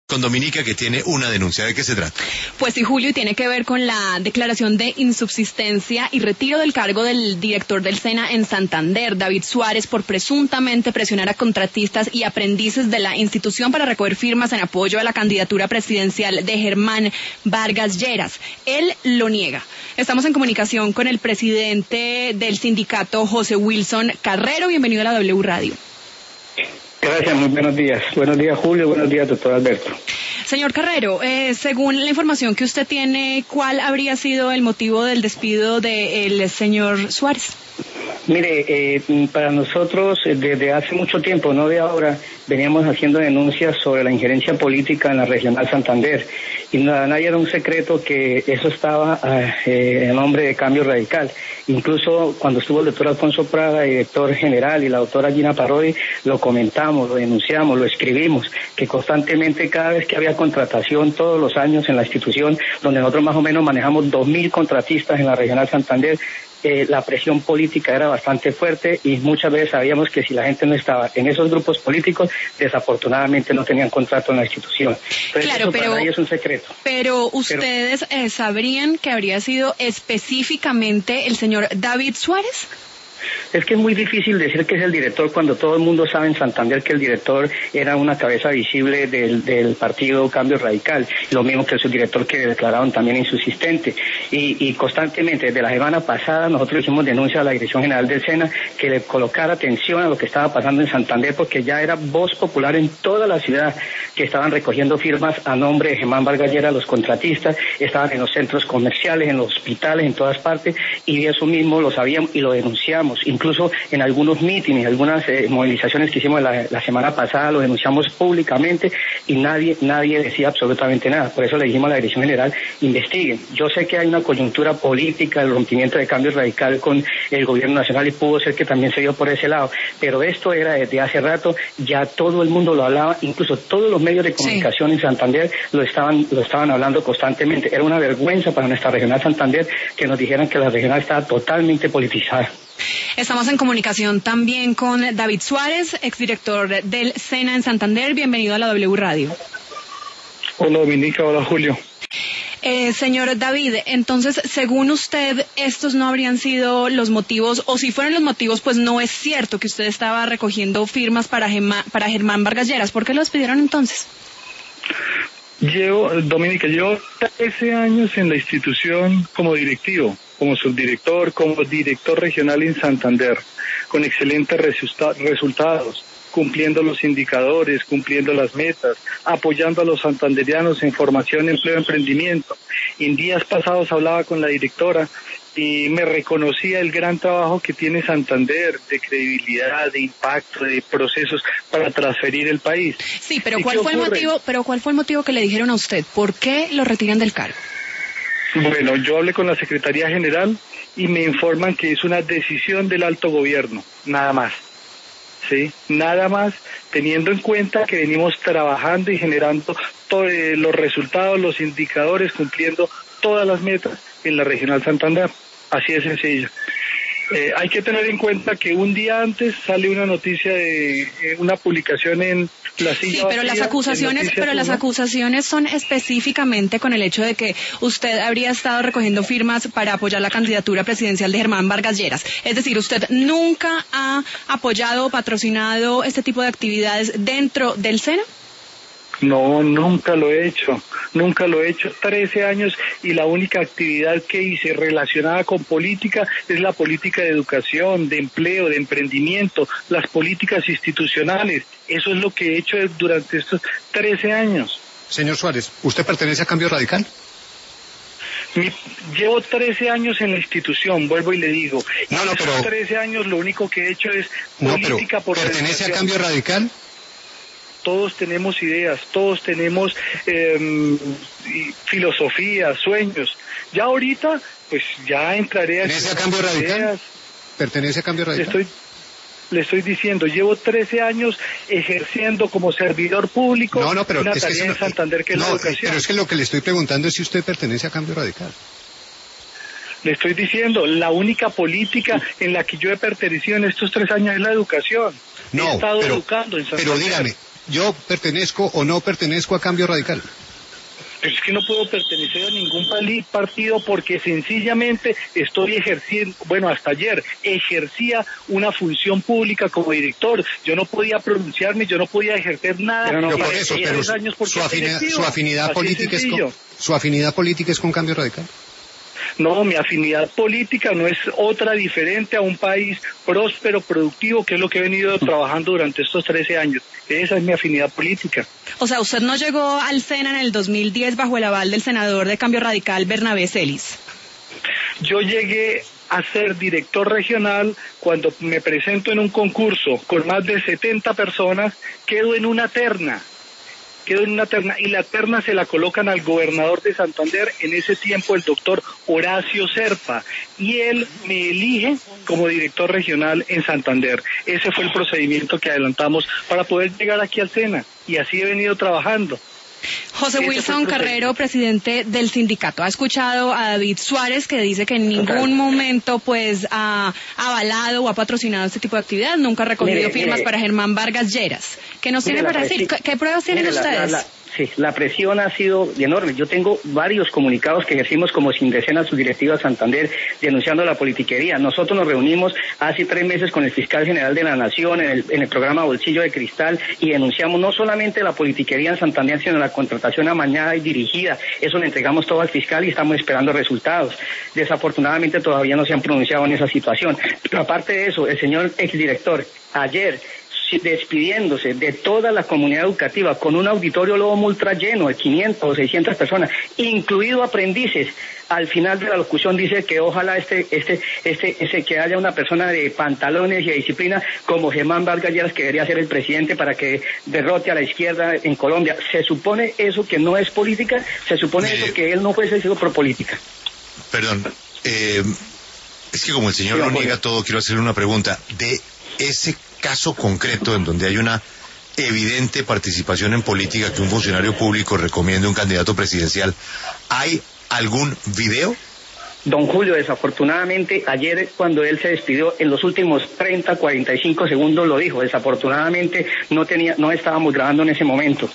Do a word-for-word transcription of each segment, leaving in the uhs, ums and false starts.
Con Dominica, que tiene una denuncia. ¿De qué se trata? Pues sí, Julio, y tiene que ver con la declaración de insubsistencia y retiro del cargo del director del SENA en Santander, David Suárez, por presuntamente presionar a contratistas y aprendices de la institución para recoger firmas en apoyo a la candidatura presidencial de Germán Vargas Lleras. Él lo niega. Estamos en comunicación con el presidente del sindicato, José Wilson Carrero. Bienvenido a la W Radio. Gracias, muy buenos días. Buenos días, Julio. Buenos días, doctor Alberto. Señor Carrero, eh, según la información que usted tiene, ¿cuál habría sido el motivo del despido del señor Suárez? Mire, eh, para nosotros eh, desde hace mucho tiempo, no de ahora, veníamos haciendo denuncias sobre la injerencia política en la Regional Santander. Y nada, nadie era un secreto que eso estaba eh, en nombre de Cambio Radical. Incluso cuando estuvo el doctor Alfonso Prada, director general, y la doctora Gina Parodi, lo comentamos, lo denunciamos, lo escribimos, que constantemente cada vez que había contratación, todos los años en la institución, donde nosotros más o menos manejamos dos mil contratistas en la Regional Santander, Eh, la presión política era bastante fuerte y muchas veces sabíamos que si la gente no estaba en esos grupos políticos, desafortunadamente no tenían contrato en la institución. Entonces, claro, eso pero, para nadie es un secreto. Pero ustedes pero, eh, sabrían que habría sido específicamente el señor David Suárez. Es que es muy difícil decir que es el director cuando todo el mundo sabe en Santander que el director era una cabeza visible del, del partido Cambio Radical, lo mismo que el subdirector que declararon también insubsistente. Y, y constantemente, desde la semana pasada, nosotros hicimos denuncia a la Dirección General del SENA que le colocara atención a lo que estaba pasando en Santander, porque ya era voz popular en toda la ciudad que estaban recogiendo firmas a nombre de Germán Vargas Lleras, los contratistas, estaban en los centros comerciales, en los hospitales, en todas partes, y eso mismo lo sabíamos y lo denunciamos. Incluso en algunos mítines, algunas eh, movilizaciones que hicimos la, la semana pasada, lo denunciamos públicamente y nadie nadie decía absolutamente nada. Por eso le dijimos a la Dirección General, investiguen. Yo sé que hay una coyuntura política, el rompimiento de Cambio Radical con el gobierno nacional y pudo ser que también se dio por ese lado, pero esto era desde hace rato, ya todo el mundo lo hablaba, incluso todos los medios de comunicación sí. en Santander lo estaban lo estaban hablando constantemente. Era una vergüenza para nuestra Regional Santander que nos dijeran que la Regional estaba totalmente politizada. Estamos en comunicación también con David Suárez, exdirector del SENA en Santander. Bienvenido a la W Radio. Hola Dominica, hola Julio. Eh, señor David, entonces, según usted, estos no habrían sido los motivos, o si fueron los motivos, pues no es cierto que usted estaba recogiendo firmas para, Gema, para Germán Vargas Lleras. ¿Por qué lo despidieron entonces? Llevo, Dominica, llevo trece años en la institución como directivo, como subdirector, como director regional en Santander, con excelentes resulta- resultados, cumpliendo los indicadores, cumpliendo las metas, apoyando a los santanderianos en formación, empleo, emprendimiento. En días pasados hablaba con la directora y me reconocía el gran trabajo que tiene Santander de credibilidad, de impacto, de procesos para transferir el país. Sí, pero ¿cuál fue el motivo, pero cuál fue el motivo que le dijeron a usted? ¿Por qué lo retiran del cargo? Bueno, yo hablé con la Secretaría General y me informan que es una decisión del alto gobierno, nada más. Sí, nada más, teniendo en cuenta que venimos trabajando y generando todos los resultados, los indicadores, cumpliendo todas las metas en la Regional Santander. Así de sencillo. Eh, hay que tener en cuenta que un día antes sale una noticia de eh, una publicación en la silla. Sí, pero las acusaciones, pero las acusaciones son específicamente con el hecho de que usted habría estado recogiendo firmas para apoyar la candidatura presidencial de Germán Vargas Lleras. Es decir, usted nunca ha apoyado o patrocinado este tipo de actividades dentro del SENA. No, nunca lo he hecho, nunca lo he hecho, trece años y la única actividad que hice relacionada con política es la política de educación, de empleo, de emprendimiento, las políticas institucionales, eso es lo que he hecho durante estos trece años. Señor Suárez, ¿usted pertenece a Cambio Radical? Mi, llevo trece años en la institución, vuelvo y le digo, no, no, en pero... esos trece años lo único que he hecho es no, política pero, por ¿pertenece a Cambio Radical? Todos tenemos ideas, todos tenemos eh, filosofía, sueños. Ya ahorita, pues ya entraré a... ¿Pertenece a Cambio Radical? Ideas. ¿Pertenece a Cambio Radical? Le estoy, le estoy diciendo, llevo trece años ejerciendo como servidor público no, no, pero una es tarea que en no, Santander que no, es la educación. Pero es que lo que le estoy preguntando es si usted pertenece a Cambio Radical. Le estoy diciendo, la única política en la que yo he pertenecido en estos tres años es la educación. No, he estado pero, educando en Santander. Pero dígame, yo pertenezco o no pertenezco a Cambio Radical. Pero es que no puedo pertenecer a ningún partido porque sencillamente estoy ejerciendo, bueno, hasta ayer ejercía una función pública como director. Yo no podía pronunciarme, yo no podía ejercer nada. Pero no, por eso, pero su afinidad, su afinidad política es con, su afinidad política es con Cambio Radical. No, mi afinidad política no es otra diferente a un país próspero, productivo, que es lo que he venido trabajando durante estos trece años. Esa es mi afinidad política. O sea, usted no llegó al SENA en el dos mil diez bajo el aval del senador de Cambio Radical, Bernabé Celis. Yo llegué a ser director regional cuando me presento en un concurso con más de setenta personas, quedo en una terna. quedo en una terna y la terna se la colocan al gobernador de Santander, en ese tiempo el doctor Horacio Serpa, y él me elige como director regional en Santander. Ese fue el procedimiento que adelantamos para poder llegar aquí al SENA, y así he venido trabajando. José Wilson Carrero, presidente del sindicato, ha escuchado a David Suárez, que dice que en ningún momento pues ha avalado o ha patrocinado este tipo de actividad, nunca ha recogido mire, firmas mire, para Germán Vargas Lleras. ¿Qué nos tiene para decir? ¿Qué pruebas tienen mire, ustedes? La, la, la, sí, la presión ha sido enorme. Yo tengo varios comunicados que ejercimos como Sindecena Subdirectiva Santander denunciando la politiquería. Nosotros nos reunimos hace tres meses con el fiscal general de la Nación en el, en el programa Bolsillo de Cristal y denunciamos no solamente la politiquería en Santander, sino la contratación amañada y dirigida. Eso le entregamos todo al fiscal y estamos esperando resultados. Desafortunadamente todavía no se han pronunciado en esa situación. Pero aparte de eso, el señor exdirector ayer despidiéndose de toda la comunidad educativa con un auditorio Lobo Ultra lleno de quinientas o seiscientas personas, incluido aprendices. Al final de la locución dice que ojalá este, este, este, este, que haya una persona de pantalones y de disciplina como Germán Vargas Lleras, que debería ser el presidente para que derrote a la izquierda en Colombia. ¿Se supone eso que no es política? ¿Se supone eh, eso que él no fuese sido pro política? Perdón, eh, es que como el señor lo niega todo, quiero hacerle una pregunta. De ese caso concreto en donde hay una evidente participación en política, que un funcionario público recomiende un candidato presidencial, ¿hay algún video? Don Julio, desafortunadamente, ayer cuando él se despidió, en los últimos treinta, cuarenta y cinco segundos lo dijo. Desafortunadamente no tenía, no estábamos grabando en ese momento.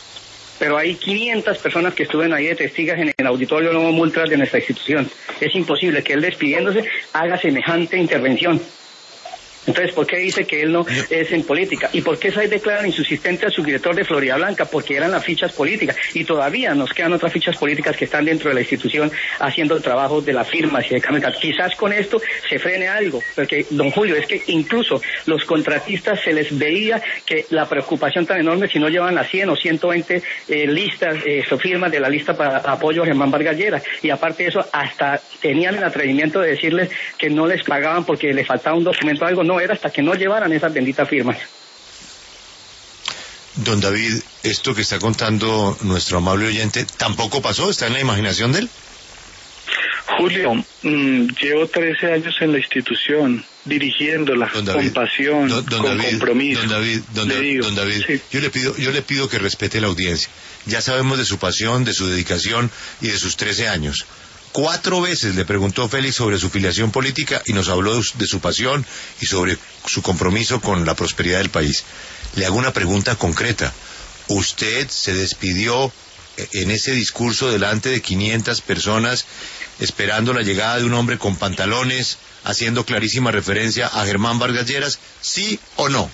Pero hay quinientas personas que estuvieron ahí de testigas en el auditorio Lobo Ultra de nuestra institución. Es imposible que él despidiéndose haga semejante intervención. Entonces, ¿por qué dice que él no es en política? ¿Y por qué se declara insubsistente al subdirector de Florida Blanca? Porque eran las fichas políticas. Y todavía nos quedan otras fichas políticas que están dentro de la institución haciendo el trabajo de las firmas y de cambio. Quizás con esto se frene algo. Porque, don Julio, es que incluso los contratistas se les veía que la preocupación tan enorme si no llevan las cien o ciento veinte eh, listas, eh, firmas de la lista para apoyo a Germán Vargas Lleras. Y aparte de eso, hasta tenían el atrevimiento de decirles que no les pagaban porque les faltaba un documento o algo. No era hasta que no llevaran esas benditas firmas. Don David, esto que está contando nuestro amable oyente, ¿tampoco pasó? ¿Está en la imaginación de él? Julio, mmm, llevo trece años en la institución, dirigiéndola David, con pasión, don, don con David, compromiso. Don David, don, le digo, don David sí. yo, le pido, yo le pido que respete la audiencia. Ya sabemos de su pasión, de su dedicación y de sus trece años. Cuatro veces le preguntó Félix sobre su filiación política y nos habló de su pasión y sobre su compromiso con la prosperidad del país. Le hago una pregunta concreta. ¿Usted se despidió en ese discurso delante de quinientas personas esperando la llegada de un hombre con pantalones, haciendo clarísima referencia a Germán Vargas Lleras, sí o no?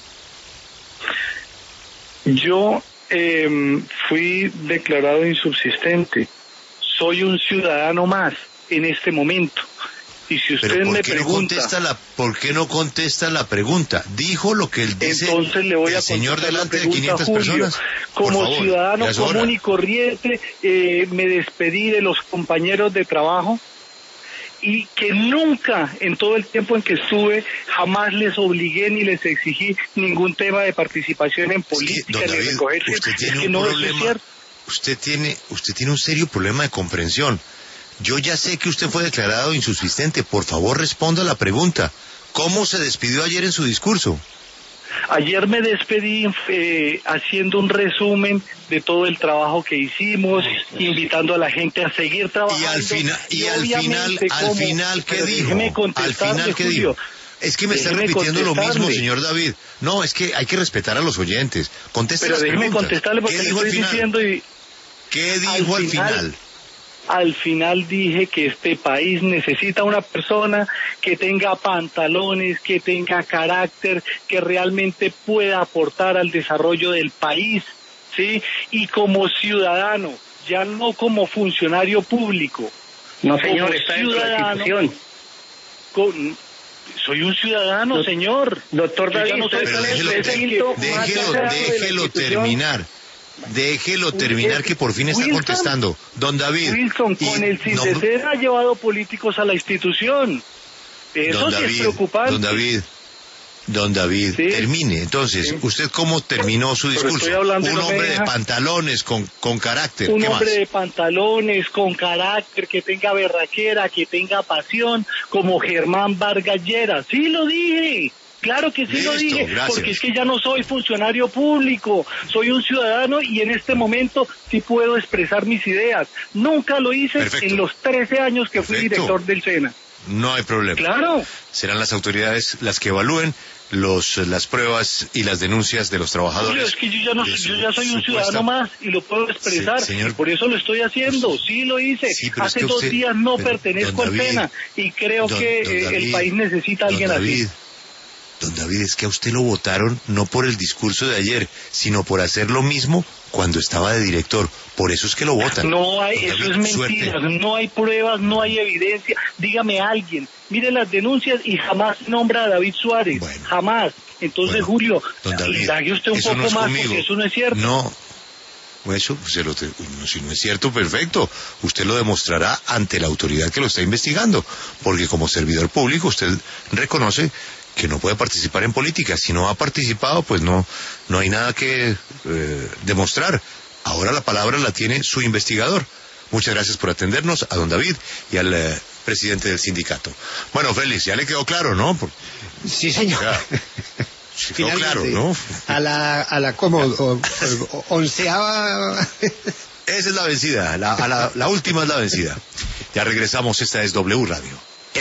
Yo eh, fui declarado insubsistente. Soy un ciudadano más en este momento. Y si usted me pregunta... No la, ¿por qué no contesta la pregunta? Dijo lo que él dice. Entonces le voy a el señor delante pregunta, de quinientas Julio, personas. Como favor, ciudadano común y corriente, eh, me despedí de los compañeros de trabajo y que nunca, en todo el tiempo en que estuve, jamás les obligué ni les exigí ningún tema de participación en política, es que, ni David, recogerse. Usted tiene que un no problema... es cierto. Usted tiene, usted tiene un serio problema de comprensión. Yo ya sé que usted fue declarado insubsistente. Por favor, responda a la pregunta. ¿Cómo se despidió ayer en su discurso? Ayer me despedí eh, haciendo un resumen de todo el trabajo que hicimos, invitando a la gente a seguir trabajando. Y al final, y, y al final, al final, ¿qué dijo? Déjeme contestarle, al final, ¿qué Julio. dijo? Es que me está repitiendo lo mismo, señor David. No, es que hay que respetar a los oyentes. Conteste las preguntas. Pero déjeme contestarle porque le estoy diciendo y... ¿Qué dijo al final? Al final, al final dije que este país necesita una persona que tenga pantalones, que tenga carácter, que realmente pueda aportar al desarrollo del país, ¿sí? Y como ciudadano, ya no como funcionario público. No, señor, está en la Constitución. Con, soy un ciudadano, señor. Doctor David, no soy déjelo, déjelo, déjelo, déjelo terminar. Déjelo terminar, que por fin está Wilson, contestando. Don David. Wilson, con el CICESER no, ha llevado políticos a la institución. Eso don sí David, es preocupante. Don David, don David, ¿sí? Termine. Entonces, sí. ¿Usted cómo terminó su discurso? Un no hombre de pantalones, con, con carácter. Un ¿Qué hombre más? de pantalones, con carácter, que tenga berraquera, que tenga pasión, como Germán Vargas Lleras. Sí, lo dije. Claro que sí. Listo, lo dije, gracias. Porque es que ya no soy funcionario público, soy un ciudadano y en este momento sí puedo expresar mis ideas. Nunca lo hice. Perfecto. En los trece años que Perfecto. Fui director del SENA. No hay problema. Claro. Serán las autoridades las que evalúen los las pruebas y las denuncias de los trabajadores. Julio, es que yo ya, no, su, yo ya soy un ciudadano más y lo puedo expresar. Sí, señor, por eso lo estoy haciendo. Sí, lo hice. Sí, Hace es dos usted, días no pero, pertenezco al SENA y creo don, que don David, el país necesita a alguien David, así. Don David, es que a usted lo votaron no por el discurso de ayer, sino por hacer lo mismo cuando estaba de director. Por eso es que lo votan. No hay, David, eso es mentira. Suerte. No hay pruebas, no hay evidencia. Dígame a alguien. Mire las denuncias y jamás nombra a David Suárez. Bueno, jamás. Entonces, bueno, Julio, indague usted un poco no más conmigo. Porque eso no es cierto. No. Eso, se lo te, si no es cierto, perfecto. Usted lo demostrará ante la autoridad que lo está investigando. Porque como servidor público usted reconoce que no puede participar en política. Si no ha participado, pues no, no hay nada que eh, demostrar. Ahora la palabra la tiene su investigador. Muchas gracias por atendernos, a don David y al eh, presidente del sindicato. Bueno, Félix, ya le quedó claro, ¿no? Por... Sí, señor. Ya, sí quedó claro, ¿no? A la, a la como o, o, onceava... Esa es la vencida, la, a la, la última es la vencida. Ya regresamos, esta es W Radio.